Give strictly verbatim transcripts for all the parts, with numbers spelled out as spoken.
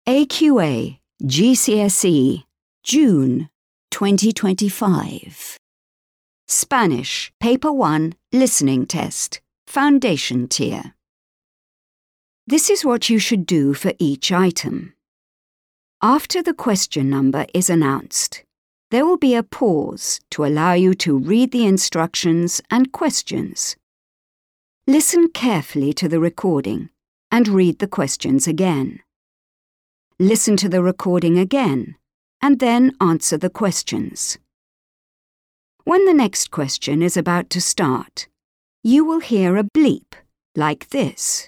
A Q A G C S E, June twenty twenty-five. Spanish, Paper one, Listening Test, Foundation Tier. This is what you should do for each item. After the question number is announced, there will be a pause to allow you to read the instructions and questions. Listen carefully to the recording and read the questions again. Listen to the recording again and then answer the questions. When the next question is about to start, you will hear a bleep like this.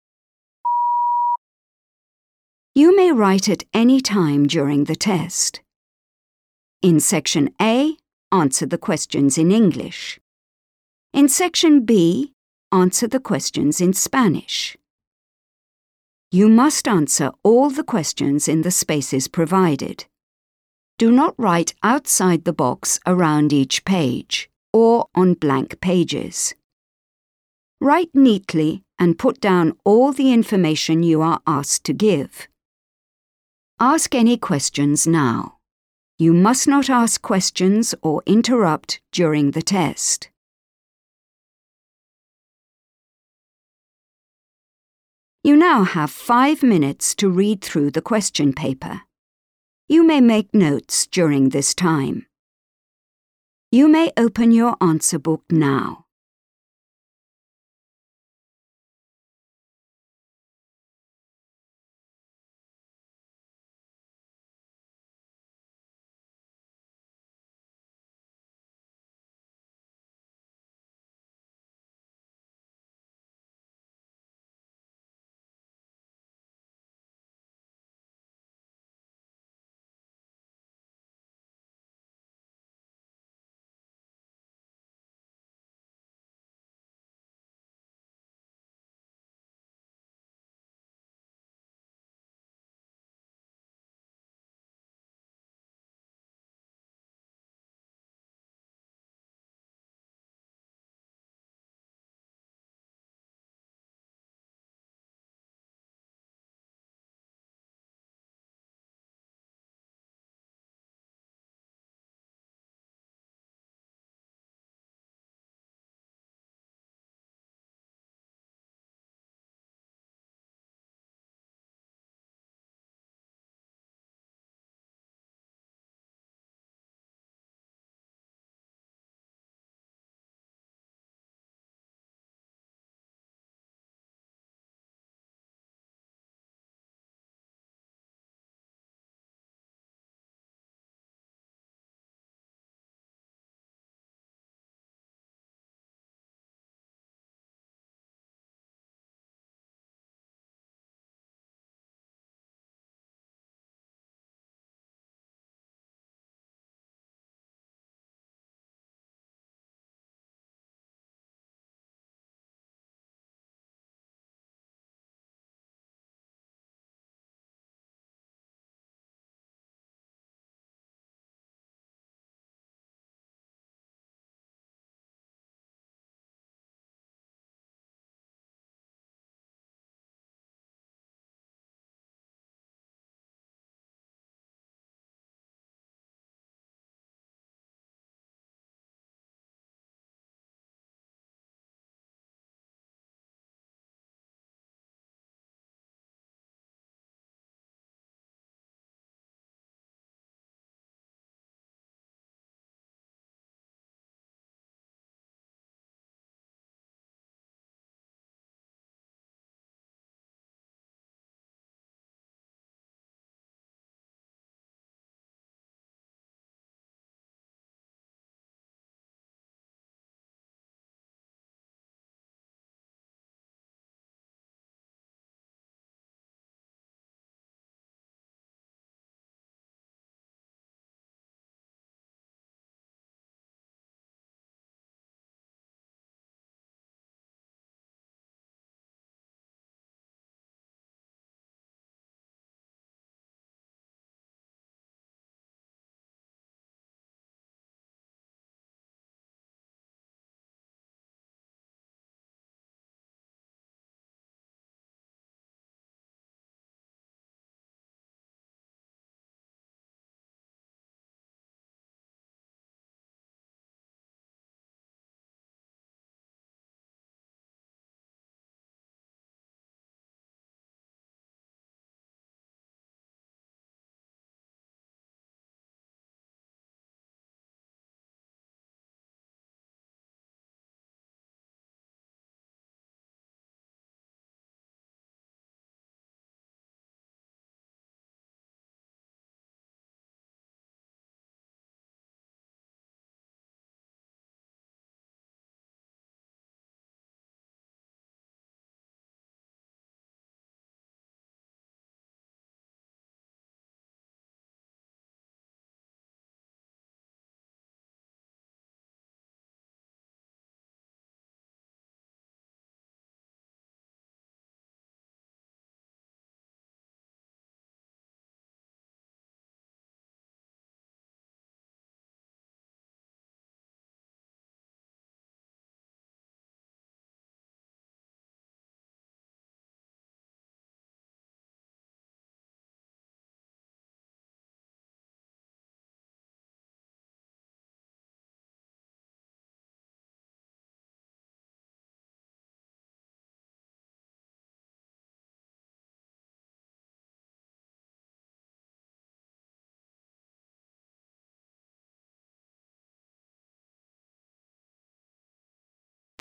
You may write at any time during the test. In Section A, answer the questions in English. In Section B, answer the questions in Spanish. You must answer all the questions in the spaces provided. Do not write outside the box around each page or on blank pages. Write neatly and put down all the information you are asked to give. Ask any questions now. You must not ask questions or interrupt during the test. You now have five minutes to read through the question paper. You may make notes during this time. You may open your answer book now.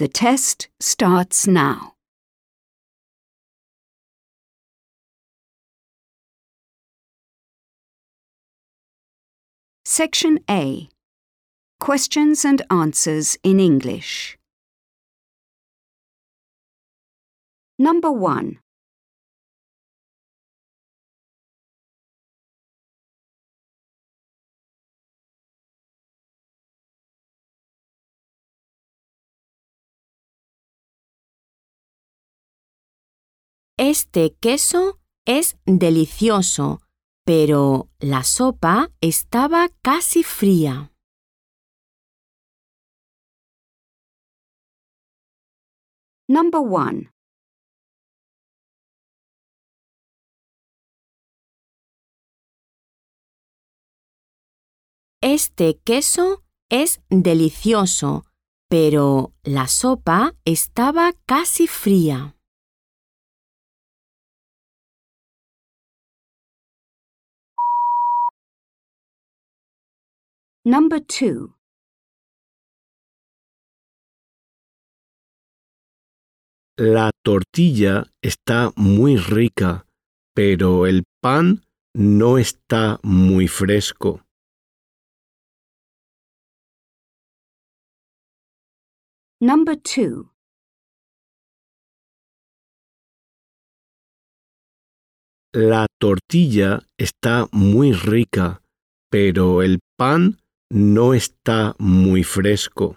The test starts now. Section A. Questions and answers in English. Number one. Este queso es delicioso, pero la sopa estaba casi fría. Number one. Este queso es delicioso, pero la sopa estaba casi fría. Number two. La tortilla está muy rica, pero el pan no está muy fresco. Number two. La tortilla está muy rica, pero el pan no está muy fresco.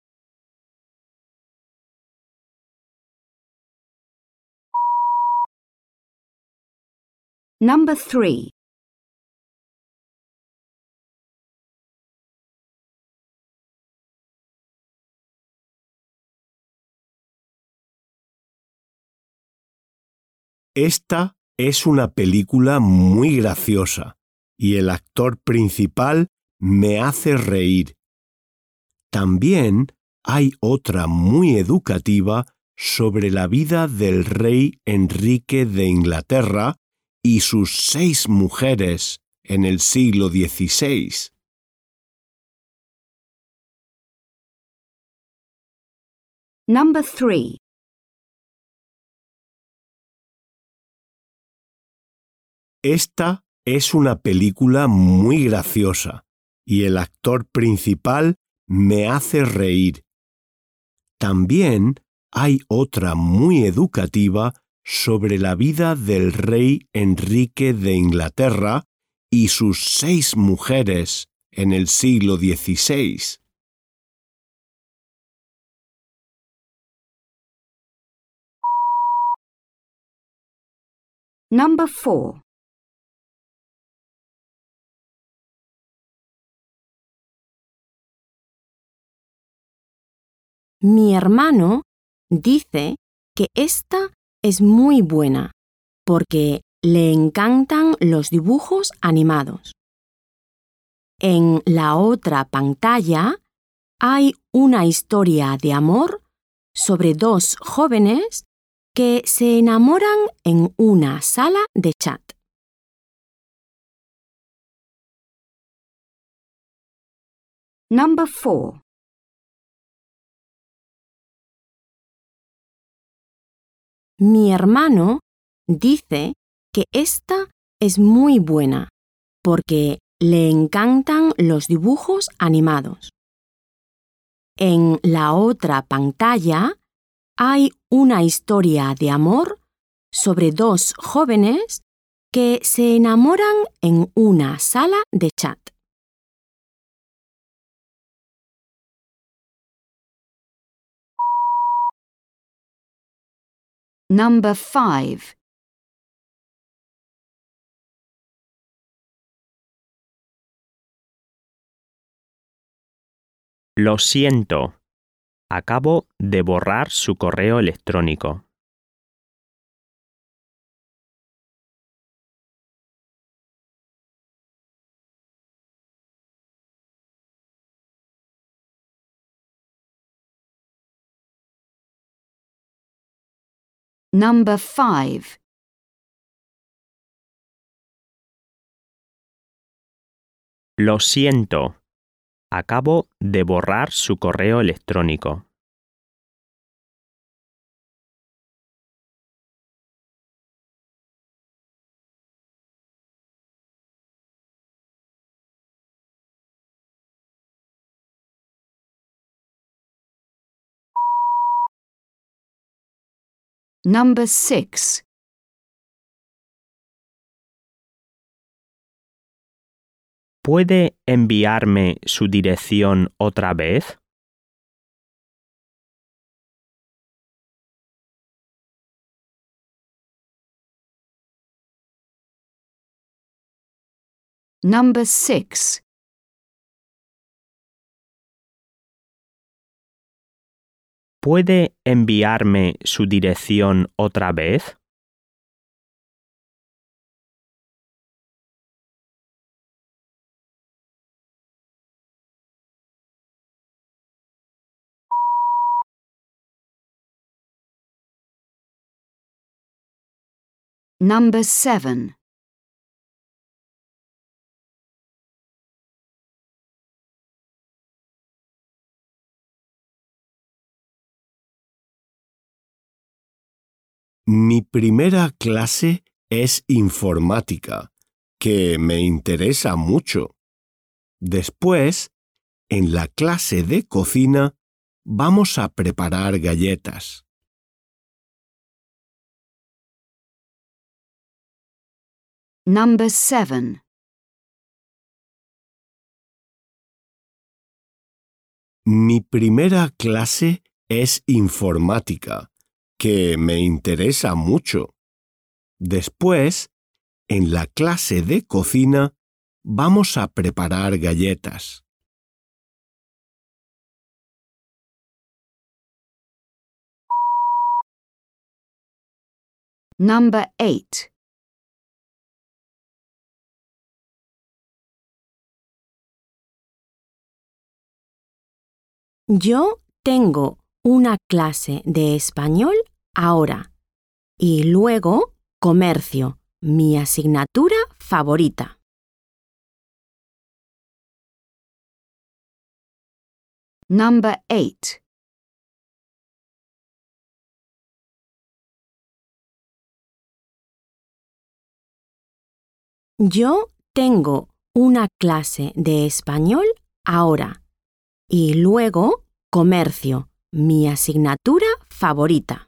Number three. Esta es una película muy graciosa y el actor principal me hace reír. También hay otra muy educativa sobre la vida del rey Enrique de Inglaterra y sus seis mujeres en el siglo dieciséis. Number three. Esta es una película muy graciosa y el actor principal me hace reír. También hay otra muy educativa sobre la vida del rey Enrique de Inglaterra y sus seis mujeres en el siglo dieciséis. Number four. Mi hermano dice que esta es muy buena porque le encantan los dibujos animados. En la otra pantalla hay una historia de amor sobre dos jóvenes que se enamoran en una sala de chat. Number four. Mi hermano dice que esta es muy buena porque le encantan los dibujos animados. En la otra pantalla hay una historia de amor sobre dos jóvenes que se enamoran en una sala de chat. Number five. Lo siento. Acabo de borrar su correo electrónico. Number five. Lo siento. Acabo de borrar su correo electrónico. Number six. ¿Puede enviarme su dirección otra vez? Number six. ¿Puede enviarme su dirección otra vez? Number seven. Mi primera clase es informática, que me interesa mucho. Después, en la clase de cocina, vamos a preparar galletas. Number seven. Mi primera clase es informática, que me interesa mucho. Después, en la clase de cocina, vamos a preparar galletas. Number eight. Yo tengo una clase de español ahora y luego comercio, mi asignatura favorita. Number eight. Yo tengo una clase de español ahora y luego comercio, mi asignatura favorita.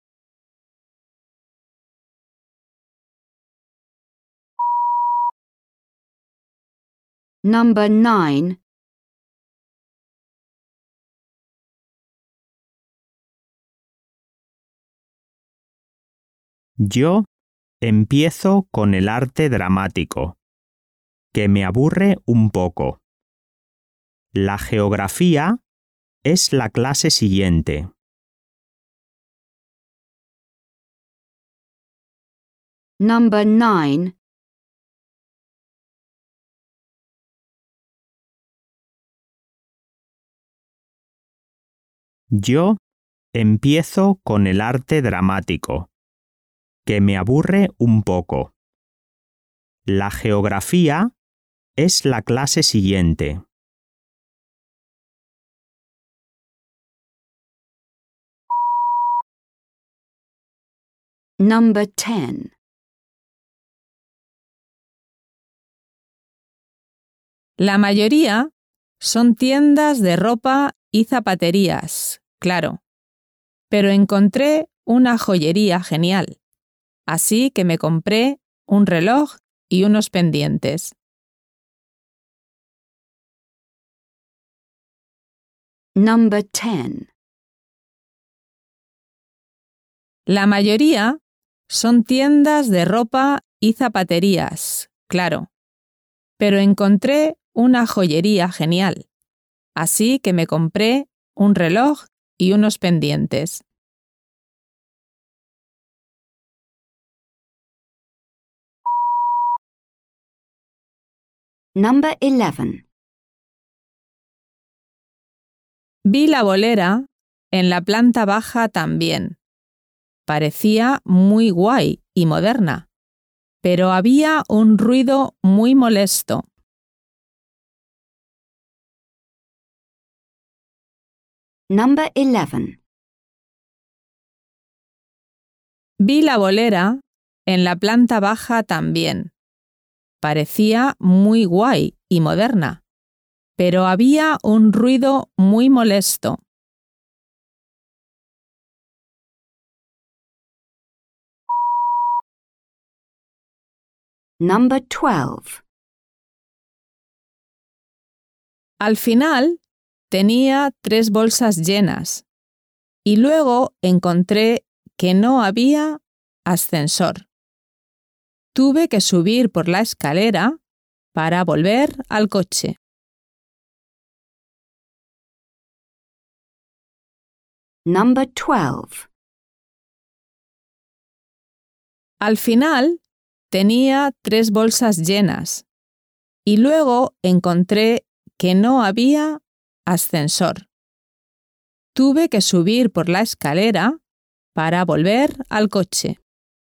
Number nine. Yo empiezo con el arte dramático, que me aburre un poco. La geografía es la clase siguiente. Number nine. Yo empiezo con el arte dramático, que me aburre un poco. La geografía es la clase siguiente. Number ten. La mayoría son tiendas de ropa y zapaterías, claro. Pero encontré una joyería genial, así que me compré un reloj y unos pendientes. Number ten. La mayoría son tiendas de ropa y zapaterías, claro. Pero encontré una joyería genial, así que me compré un reloj y unos pendientes. Number eleven. Vi la bolera en la planta baja también. Parecía muy guay y moderna, pero había un ruido muy molesto. Number eleven. Vi la bolera en la planta baja también. Parecía muy guay y moderna, pero había un ruido muy molesto. Number twelve. Al final tenía tres bolsas llenas y luego encontré que no había ascensor. Tuve que subir por la escalera para volver al coche. Number twelve. Al final tenía tres bolsas llenas y luego encontré que no había ascensor. Tuve que subir por la escalera para volver al coche.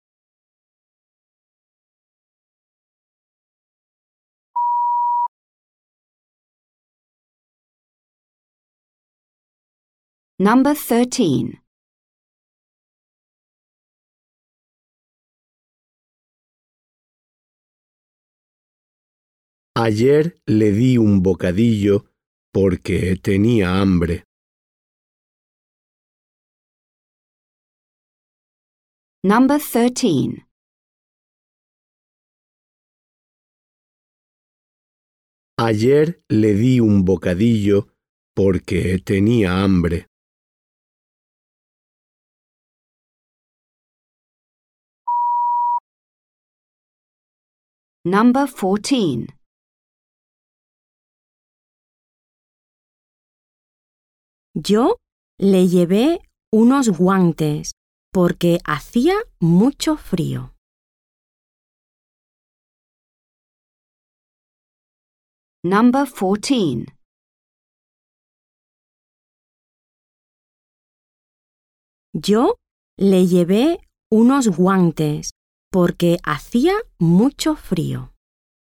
Number thirteen. Ayer le di un bocadillo porque tenía hambre. Number thirteen. Ayer le di un bocadillo porque tenía hambre. Number fourteen. Yo le llevé unos guantes porque hacía mucho frío. Number fourteen. Yo le llevé unos guantes porque hacía mucho frío.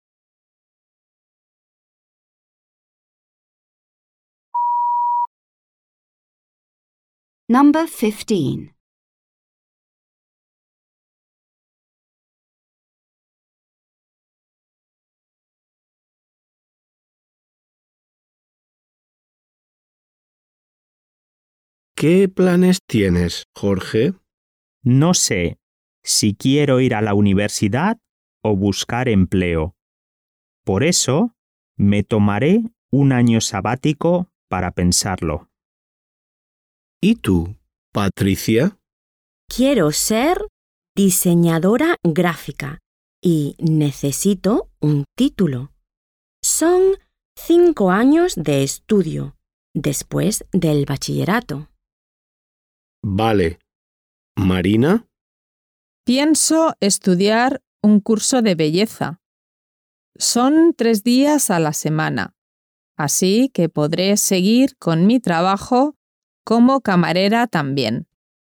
Number fifteen. ¿Qué planes tienes, Jorge? No sé si quiero ir a la universidad o buscar empleo. Por eso, me tomaré un año sabático para pensarlo. ¿Y tú, Patricia? Quiero ser diseñadora gráfica y necesito un título. Son cinco años de estudio después del bachillerato. Vale. ¿Marina? Pienso estudiar un curso de belleza. Son tres días a la semana, así que podré seguir con mi trabajo como camarera también.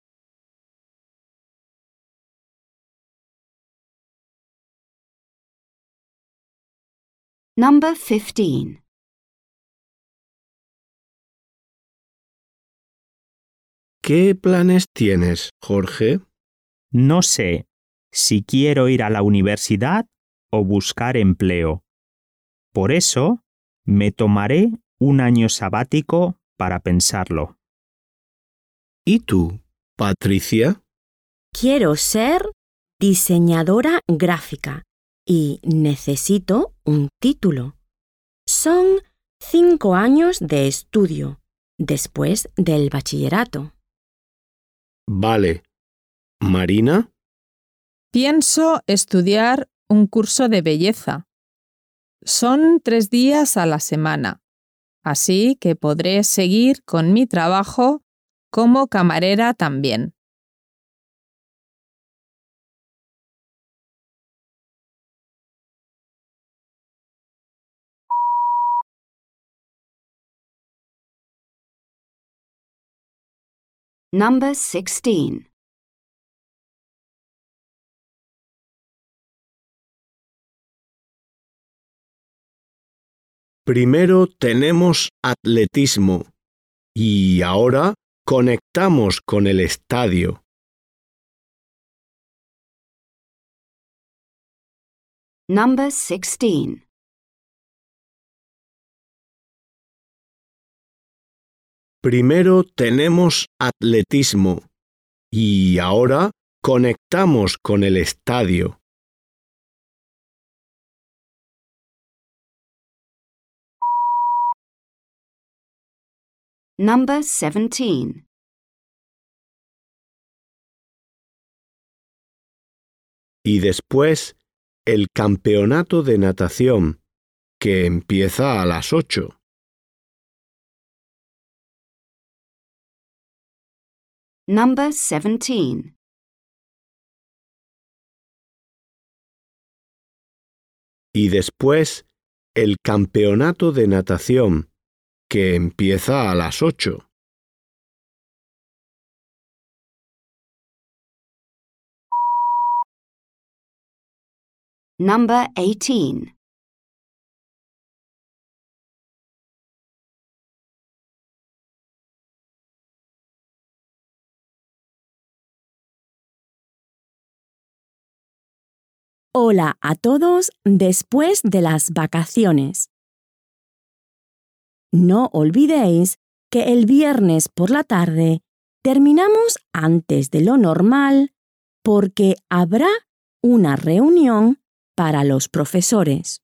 Number fifteen. ¿Qué planes tienes, Jorge? No sé si quiero ir a la universidad o buscar empleo. Por eso, me tomaré un año sabático para pensarlo. ¿Y tú, Patricia? Quiero ser diseñadora gráfica y necesito un título. Son cinco años de estudio después del bachillerato. Vale. ¿Marina? Pienso estudiar un curso de belleza. Son tres días a la semana, así que podré seguir con mi trabajo como camarera también. Number sixteen. Primero tenemos atletismo y ahora conectamos con el estadio. Number sixteen. Primero tenemos atletismo y ahora conectamos con el estadio. Number seventeen. Y después el campeonato de natación, que empieza a las ocho. Number seventeen. Y después el campeonato de natación, que empieza a las ocho. Number eighteen. Hola a todos después de las vacaciones. No olvidéis que el viernes por la tarde terminamos antes de lo normal porque habrá una reunión para los profesores.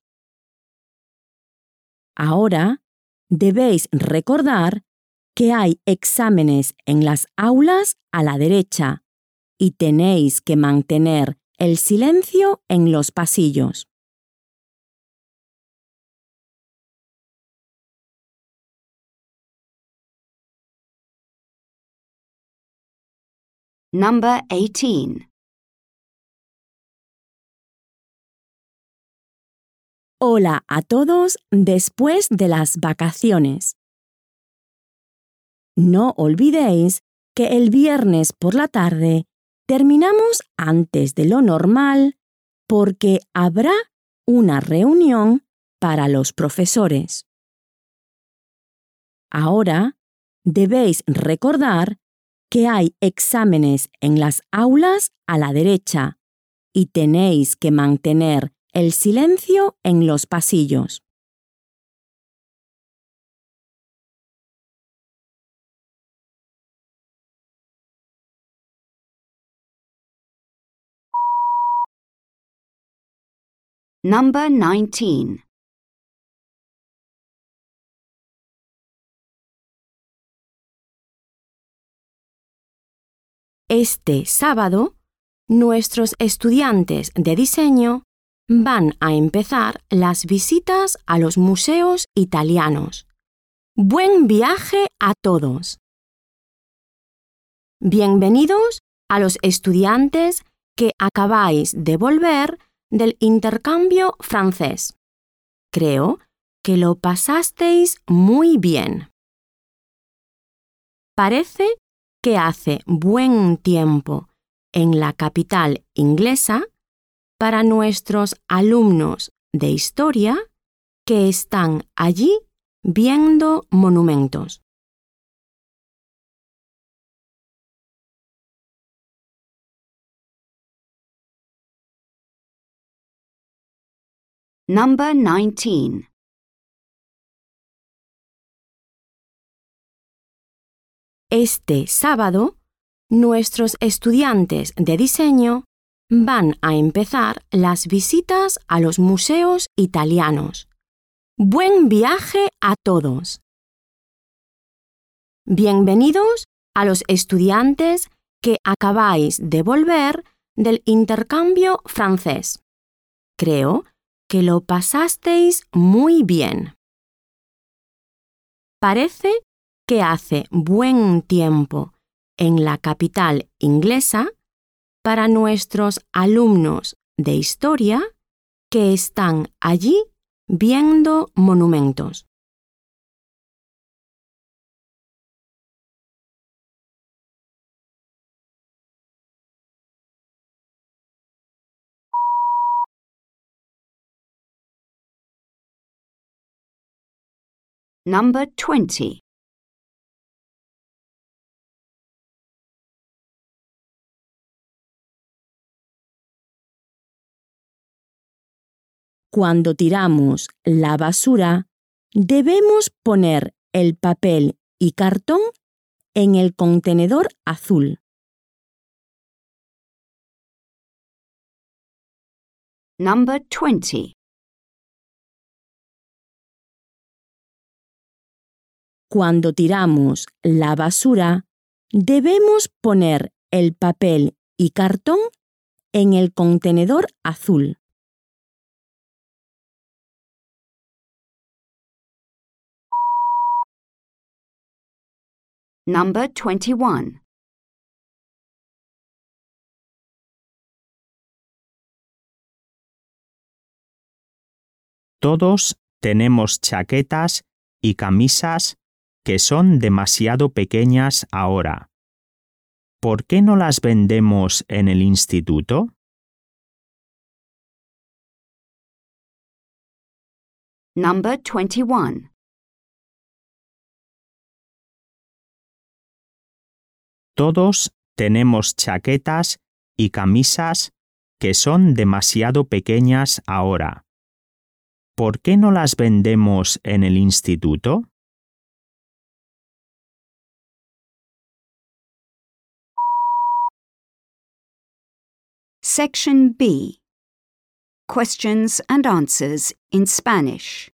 Ahora debéis recordar que hay exámenes en las aulas a la derecha y tenéis que mantener el silencio en los pasillos. Number eighteen. Hola a todos después de las vacaciones. No olvidéis que el viernes por la tarde terminamos antes de lo normal porque habrá una reunión para los profesores. Ahora debéis recordar que hay exámenes en las aulas a la derecha y tenéis que mantener el silencio en los pasillos. Number nineteen. Este sábado, nuestros estudiantes de diseño van a empezar las visitas a los museos italianos. ¡Buen viaje a todos! Bienvenidos a los estudiantes que acabáis de volver del intercambio francés. Creo que lo pasasteis muy bien. Parece que hace buen tiempo en la capital inglesa para nuestros alumnos de historia que están allí viendo monumentos. Number nineteen. Este sábado, nuestros estudiantes de diseño van a empezar las visitas a los museos italianos. ¡Buen viaje a todos! Bienvenidos a los estudiantes que acabáis de volver del intercambio francés. Creo que lo pasasteis muy bien. Parece que hace buen tiempo en la capital inglesa para nuestros alumnos de historia que están allí viendo monumentos. Number twenty. Cuando tiramos la basura, debemos poner el papel y cartón en el contenedor azul. Number twenty. cuando tiramos la basura, debemos poner el papel y cartón en el contenedor azul. Number twenty-one. Todos tenemos chaquetas y camisas que son demasiado pequeñas ahora. ¿Por qué no las vendemos en el instituto? Number twenty-one. Todos tenemos chaquetas y camisas que son demasiado pequeñas ahora. ¿Por qué no las vendemos en el instituto? Section B. Questions and answers in Spanish.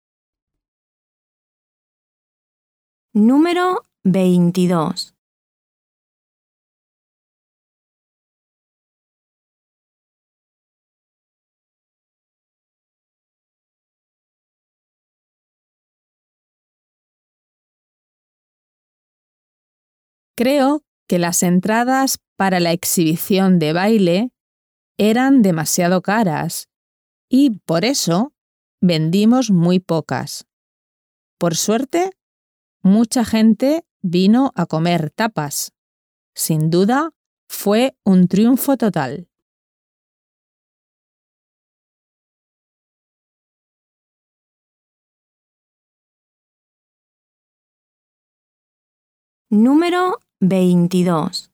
Número veintidós. Creo que las entradas para la exhibición de baile eran demasiado caras y por eso vendimos muy pocas. Por suerte, mucha gente vino a comer tapas. Sin duda, fue un triunfo total. Número veintidós.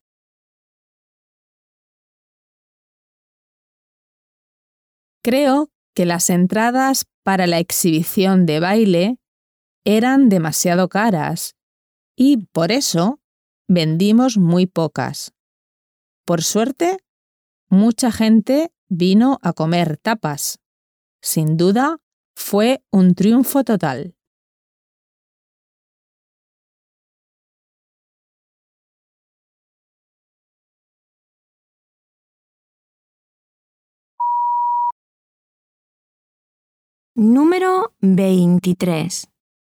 Creo que las entradas para la exhibición de baile eran demasiado caras y por eso vendimos muy pocas. Por suerte, mucha gente vino a comer tapas. Sin duda, fue un triunfo total. Número veintitrés.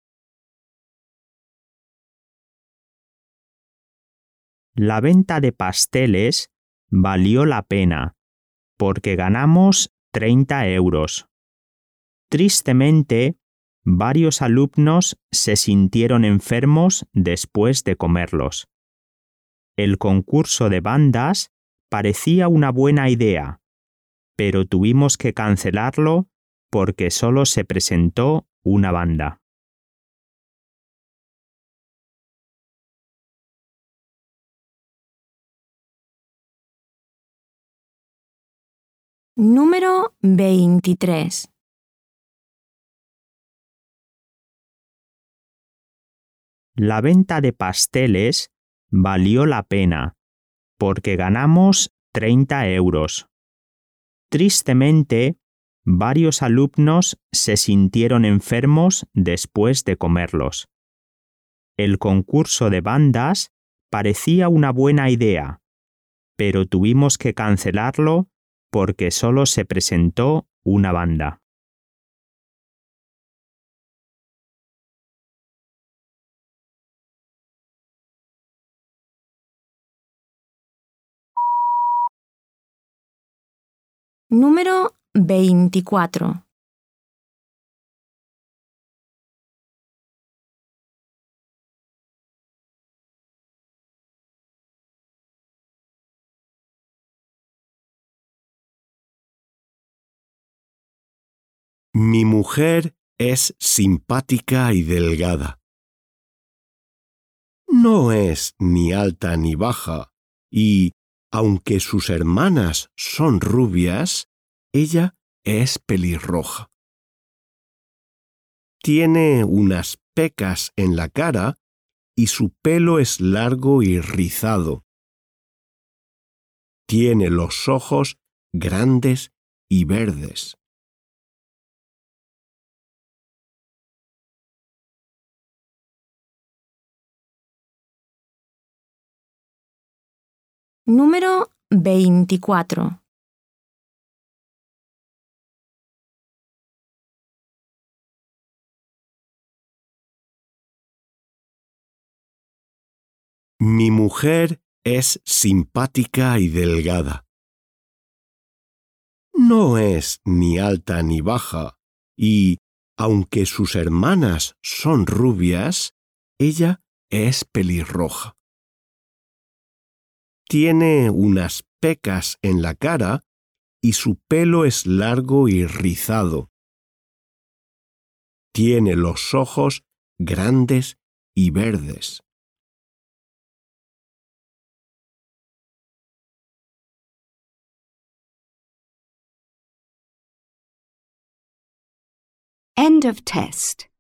La venta de pasteles valió la pena porque ganamos treinta euros. Tristemente, varios alumnos se sintieron enfermos después de comerlos. El concurso de bandas parecía una buena idea, pero tuvimos que cancelarlo porque solo se presentó una banda. Número veintitrés. La venta de pasteles valió la pena porque ganamos treinta euros. Tristemente, varios alumnos se sintieron enfermos después de comerlos. El concurso de bandas parecía una buena idea, pero tuvimos que cancelarlo porque solo se presentó una banda. Número veinticuatro. Mi mujer es simpática y delgada. No es ni alta ni baja, y, aunque sus hermanas son rubias, ella es pelirroja. Tiene unas pecas en la cara y su pelo es largo y rizado. Tiene los ojos grandes y verdes. Número veinticuatro. Mi mujer es simpática y delgada. No es ni alta ni baja, y, aunque sus hermanas son rubias, ella es pelirroja. Tiene unas pecas en la cara y su pelo es largo y rizado. Tiene los ojos grandes y verdes. End of test.